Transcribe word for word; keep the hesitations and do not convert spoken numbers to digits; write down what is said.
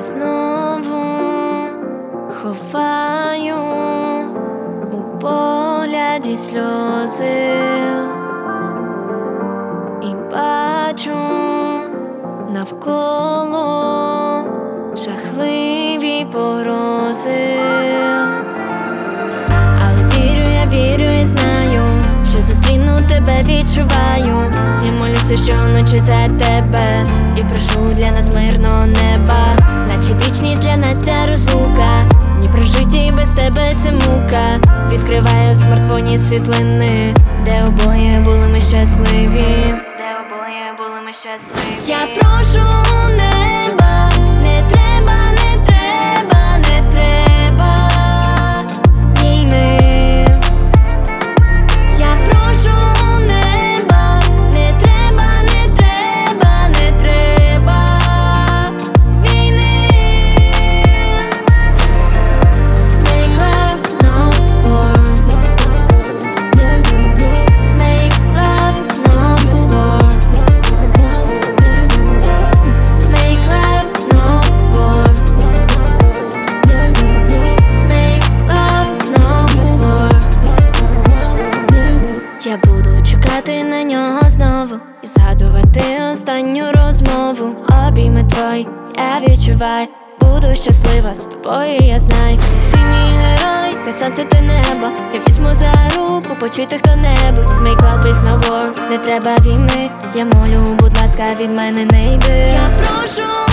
знову ховаю у погляді сльози і бачу навколо жахливі погрози. Але вірю, я вірю і знаю, що зустріну тебе, відчуваю. Я молюся щоночі за тебе і прошу для нас мирного неба, наче вічність для нас ця розлука. Ні прожиття і без тебе це мука. Відкриваю в смартфоні світлини, де обоє були ми щасливі, де обоє були ми щасливі. Я прошу неба, не треба, не треба, не треба війни. Я прошу неба, не треба, не треба, не треба війни. Make love no war. Make love no war. Make love no war. Make love no war. Я буду чекати на нього знову і згадувати останню розмову. Обійми твої, я відчуваю, буду щаслива з тобою, я знаю. Ти мій герой, ти сонце, ти небо. Я візьму за руку, почуйте хто-небудь. Make love is no war, не треба війни. Я молю, будь ласка, від мене не йди. Я прошу